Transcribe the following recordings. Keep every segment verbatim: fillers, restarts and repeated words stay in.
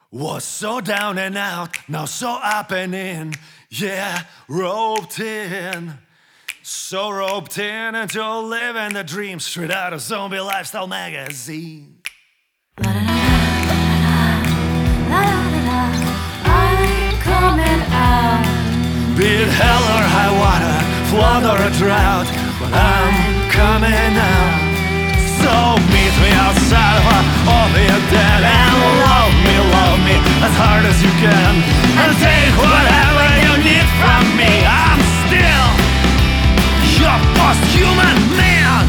Was so down and out, now so up and in. Yeah, roped in. So roped in into living the dream straight out of Zombie Lifestyle magazine. I'm coming out. Be it hell or high water, flood or a drought, but I'm coming out. So meet me outside of a opiate den and love me, love me as hard as you can, and take whatever you need from me. I'm still your post-human man.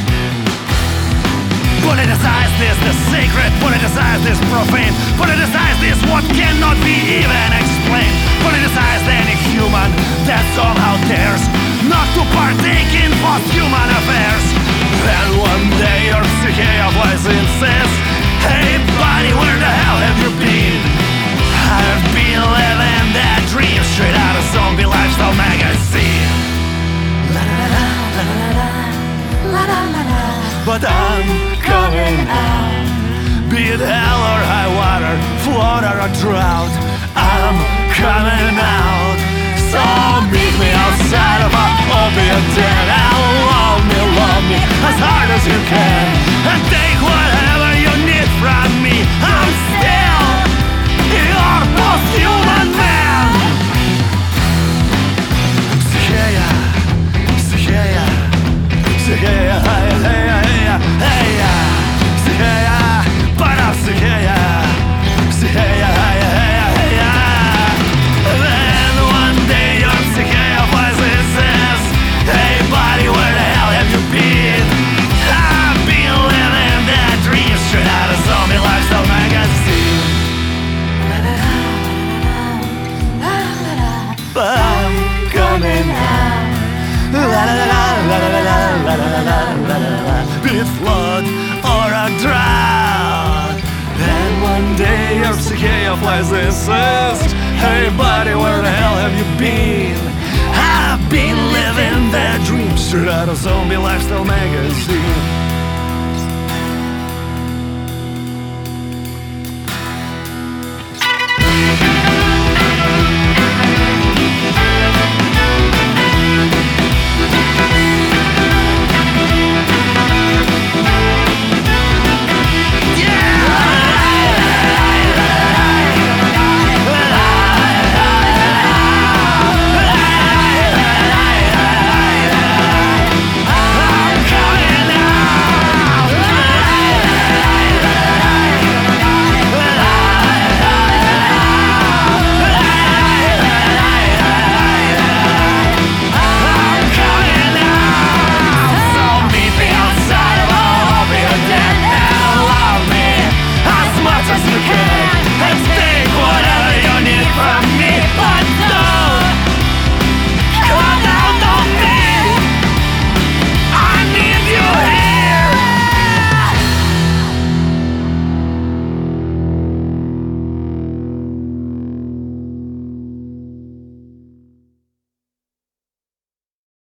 Politicize this, the sacred. Politicize this, profane. Politicize this, what cannot be even explained. Politicize any human that somehow dares not to partake in post-human affairs. And one day your psyche of lies insists, hey buddy, where the hell have you been? I've been living that dream straight out of Zombie Lifestyle magazine. La la la la la la la la la. But I'm coming out. Be it hell or high water, flood or a drought, I'm coming out. So meet me outside of a opiate den and love me, love me as hard as you can, and take whatever you need from me. I'm still your post-human man. Psycheia, Psycheia, Psycheia, hey, hey, hey, hey, Psycheia, but I'm Psycheia, Psycheia, hey, hey, hey, then one day your Psycheia voice says, hey buddy, where the hell have you been? I've been living that dream straight out of Zombie Lifestyle magazine. But I'm coming out. Be it flood or a drought, and one day your Psycheia flies and says, hey buddy, where the hell have you been? I've been living that dream straight out of Zombie Lifestyle magazine.